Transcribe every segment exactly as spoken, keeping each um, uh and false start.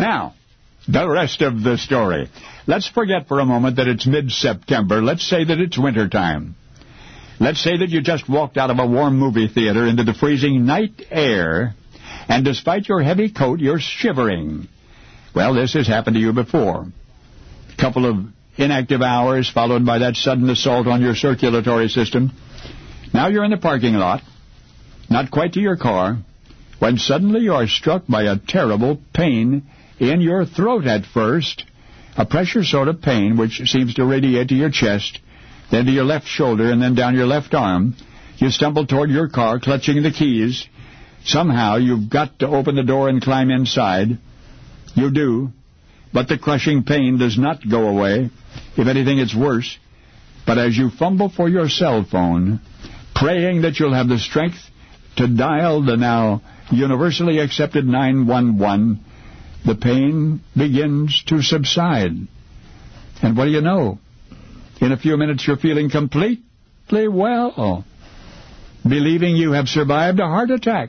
Now, the rest of the story. Let's forget for a moment that it's mid-September. Let's say that it's wintertime. Let's say that you just walked out of a warm movie theater into the freezing night air, and despite your heavy coat, you're shivering. Well, this has happened to you before. A couple of inactive hours followed by that sudden assault on your circulatory system. Now you're in the parking lot, not quite to your car, when suddenly you are struck by a terrible pain in your throat at first, a pressure sort of pain which seems to radiate to your chest, then to your left shoulder, and then down your left arm. You stumble toward your car, clutching the keys. Somehow you've got to open the door and climb inside. You do, but the crushing pain does not go away. If anything, it's worse. But as you fumble for your cell phone, praying that you'll have the strength to dial the now universally accepted nine one one, the pain begins to subside. And what do you know? In a few minutes you're feeling completely well, believing you have survived a heart attack.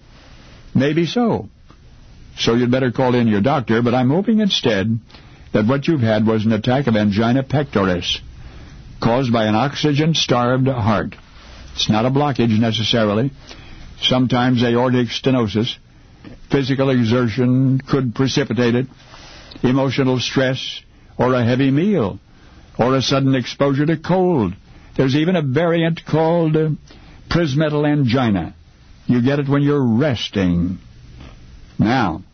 Maybe so. So you'd better call in your doctor, but I'm hoping instead that what you've had was an attack of angina pectoris, caused by an oxygen-starved heart. It's not a blockage necessarily. Sometimes aortic stenosis. Physical exertion could precipitate it. Emotional stress, or a heavy meal, or a sudden exposure to cold. There's even a variant called uh, prismetal angina. You get it when you're resting. Now,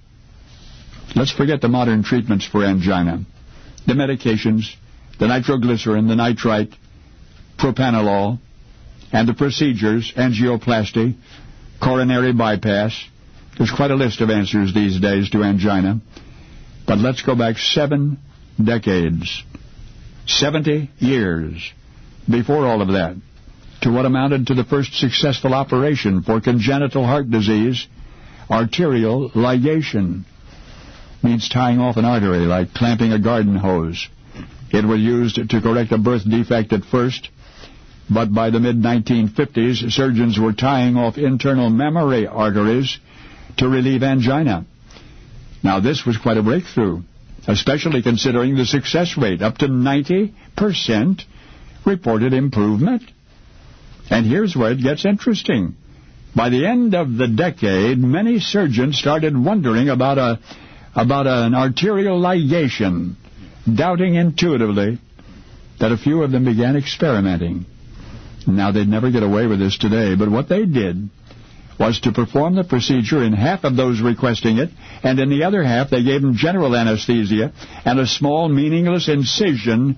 let's forget the modern treatments for angina. The medications, the nitroglycerin, the nitrite, propanolol, and the procedures, angioplasty, coronary bypass. There's quite a list of answers these days to angina. But let's go back seven decades, seventy years before all of that, to what amounted to the first successful operation for congenital heart disease, arterial ligation. Means tying off an artery like clamping a garden hose. It was used to correct a birth defect at first, but by the mid nineteen fifties, surgeons were tying off internal mammary arteries to relieve angina. Now, this was quite a breakthrough, especially considering the success rate, up to ninety percent reported improvement. And here's where it gets interesting. By the end of the decade, many surgeons started wondering about a about an arterial ligation, doubting intuitively that a few of them began experimenting. Now, they'd never get away with this today, but what they did was to perform the procedure in half of those requesting it, and in the other half they gave them general anesthesia and a small, meaningless incision,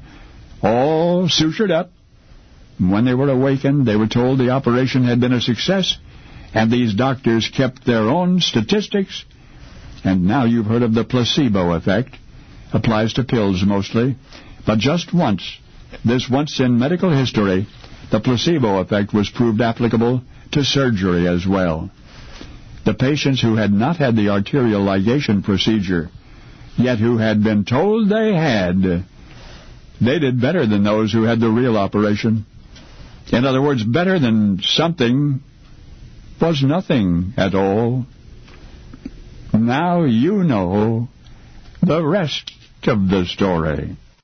all sutured up. When they were awakened, they were told the operation had been a success, and these doctors kept their own statistics. And now you've heard of the placebo effect. Applies to pills mostly. But just once, this once in medical history, the placebo effect was proved applicable to surgery as well. The patients who had not had the arterial ligation procedure, yet who had been told they had, they did better than those who had the real operation. In other words, better than something was nothing at all. Now you know the rest of the story.